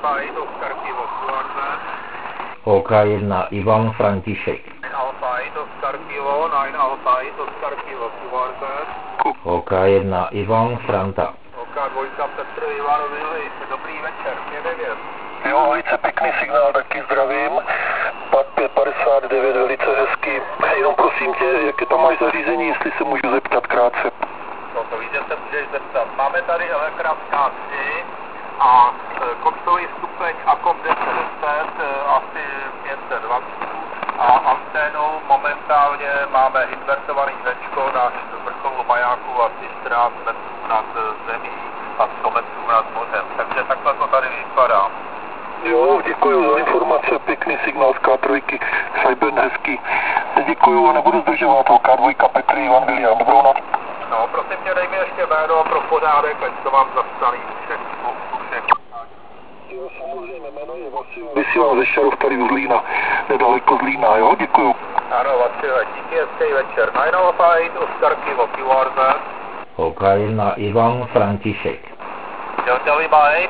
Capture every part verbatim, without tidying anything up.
Alfa eight, Oscar Kilo, O K jedna Ivan František. Alfa eight, Oscar Kilo, nine Alfa eight, Oscar Kilo, O K jedna Ivan Franta. O K dva Petr Ivanovi, dobrý večer, pět devět. Jo, velice pěkný signál, taky zdravím. pět padesát devět, velice hezký. Jenom prosím tě, jaké tam máš zařízení, jestli se můžu zeptat krátce. No to víš, že se můžeš zeptat. Máme tady Elektra K tři a koncový stupeň Akom deset deset, asi pět set dvacet a anténou momentálně máme invertovaný Zčko na vrcholu majáku asi čtrnáct metrů nad zemí a sto metrů nad mořem. Takže takhle to tady vypadá. Jo, děkuji za informace, pěkný signál z K tři, Schreiben hezký. Děkuji a nebudu zdržovat, K dva Petr Ivan William, dobrou noc. No, prosím tě, dej mi ještě jméno pro pořádek, ať to mám zapsaný všechno. Jo, samozřejmě, jméno je Vasil. Vysílám ze Šarov tady u Zlína, nedaleko Zlína, jo, děkuju. Ano, Vasile, díky, hezký večer. nine Alfa eight, Oscar Kilo, Q R Z. O K jedna Ivan František. Delta Lima eight.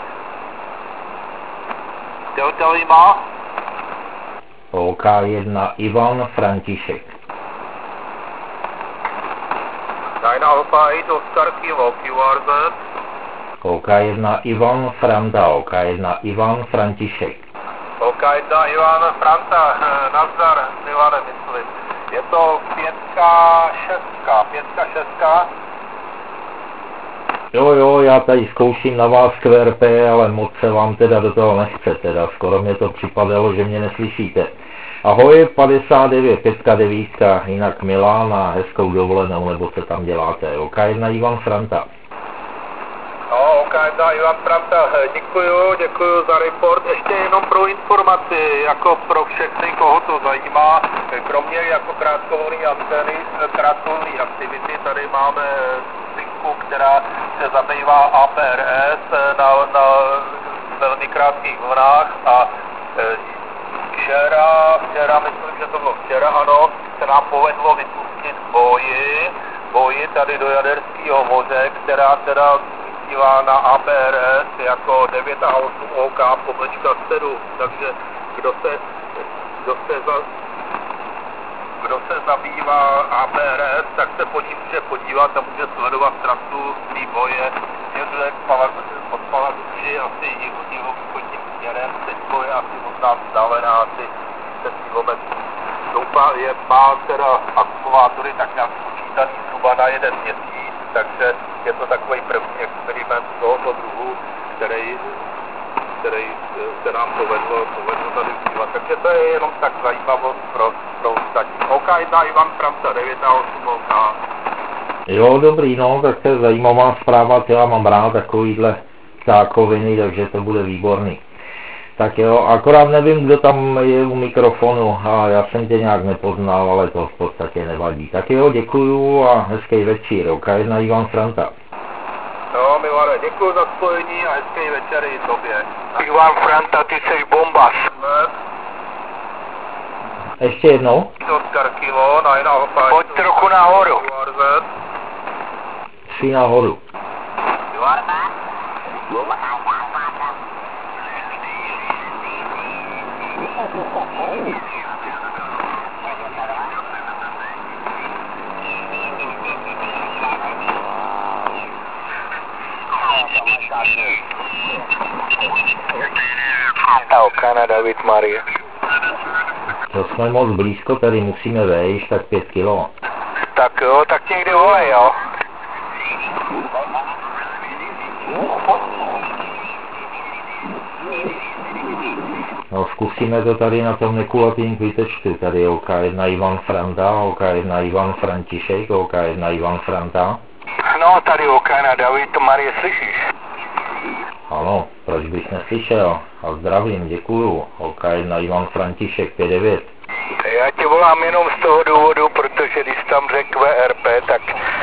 Delta Lima. O K jedna Ivan František. nine Alfa eight, Oscar Kilo, Q R Z. O K jedna Ivan Franta, O K jedna Ivan František. O K jedna Ivan Franta, nazdar, Milane, myslím. Je to pětka šestka, pětka šestka. Jo, jo, já tady zkouším na vás Q R P, ale moc se vám teda do toho nechce, teda skoro mě to připadalo, že mě neslyšíte. Ahoj, padesát devět, pětka devítka, jinak Milán a hezkou dovolenou, nebo co tam děláte. O K jedna Ivan Franta. No, O K jedna Ivan Franta, děkuju, děkuju za report. Ještě jenom pro informaci, jako pro všechny, koho to zajímá, kromě jako krátkovlnné antény, krátkovlnné aktivity, tady máme linku, která se zabývá A P R S na, na velmi krátkých vlnách a e, včera, včera, myslím, že to bylo včera, ano, se nám povedlo vypustit boji, boji tady do Jaderského moře, která teda vysílá na A P R S jako devět a osm O K pomlčka sedm, takže kdo se, kdo se za, kdo se zabývá A P R S, tak se po ní může podívat a může sledovat trasu té boje, směřuje od Palaguši asi jihovýchodním směrem, teď je asi od nás vzdálená asi deset kilometrů. Doufám, je, má teda akumulátory tak nějak spočítaný zhruba na jeden měsíc, takže je to takový první experiment tohoto druhu, který, který se nám povedlo, povedlo tady udělat. Takže to je jenom tak zajímavost pro, pro ostatní. O K jedna Ivan Franta, devět a osm O K. Jo, dobrý, no, tak to je zajímavá zpráva, já mám rád takovýhle ptákoviny, takže to bude výborný. Tak jo, akorát nevím, kdo tam je u mikrofonu a já jsem tě nějak nepoznal, ale to v podstatě nevadí. Tak jo, děkuju a hezký večer, O K jedna Ivan Franta. No, Milane, děkuju za spojení a hezký večer i tobě. Ivan Franta, ty seš bombas. Ještě jednou? Oscar Kilo, nine Alfa. Pojď trochu nahoru. Tři nahoru. Okana David Marie. To jsme moc blízko, tady musíme vejít, tak pět kilo. Tak jo, tak ti někdy volej, jo. No zkusíme to tady na tom nekulatým kvítečku, tady je O K jedna Ivan Franta, O K jedna Ivan František, O K jedna Ivan Franta. No, tady Okana David Marie, slyšíš? Ano, proč bych neslyšel? A zdravím, děkuju. O K jedna Ivan František, pět devět. Já tě volám jenom z toho důvodu, protože když tam řekl V R P, tak